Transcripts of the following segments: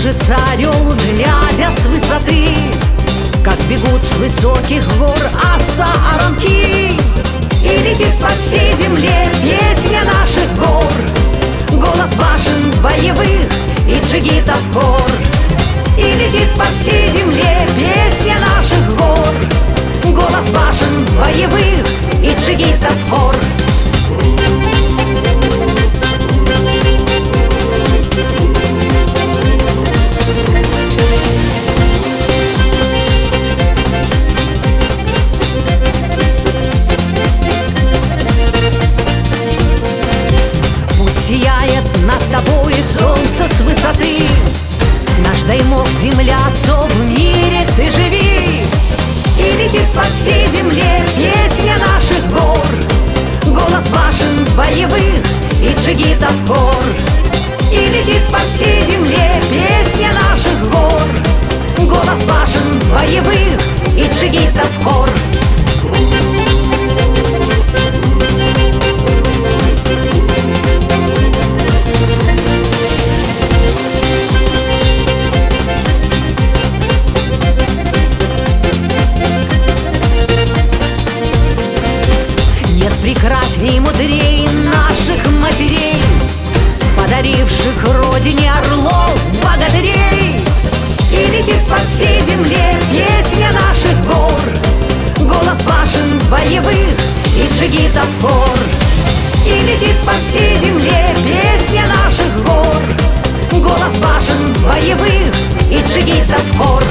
кружится орел, глядя с высоты, как бегут с высоких гор оса-аранки. И летит по всей земле песня наших гор, голос башен боевых и джигитов хор. И летит по всей земле песня наших гор, голос башен боевых и джигитов хор. Сияет над тобой солнце с высоты, наш даймок, земля, отцов, в мире ты живи. И летит по всей земле песня наших гор, голос башен боевых и джигитов хор. И летит по всей земле песня наших гор, голос башен боевых и джигитов хор. Прекрасней, мудрей наших матерей, подаривших родине орлов, богатырей. И летит по всей земле песня наших гор, голос башен боевых и джигитов хор. И летит по всей земле песня наших гор, голос башен боевых и джигитов хор.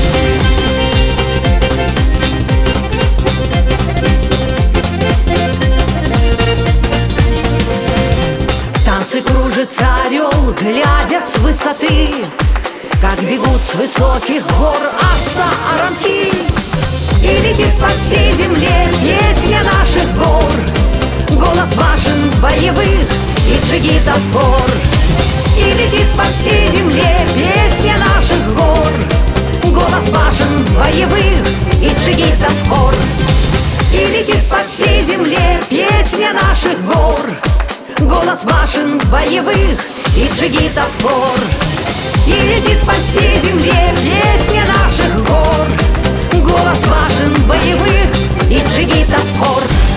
Кружится орел, глядя с высоты, как бегут с высоких гор оса-аранки. И летит по всей земле песня наших гор, голос башен боевых и джигитов хор. И летит по всей земле песня наших гор, голос башен боевых и джигитов хор. И летит по всей земле песня наших гор, голос башен боевых и джигитов хор. И летит по всей земле песня наших гор, голос башен боевых и джигитов хор.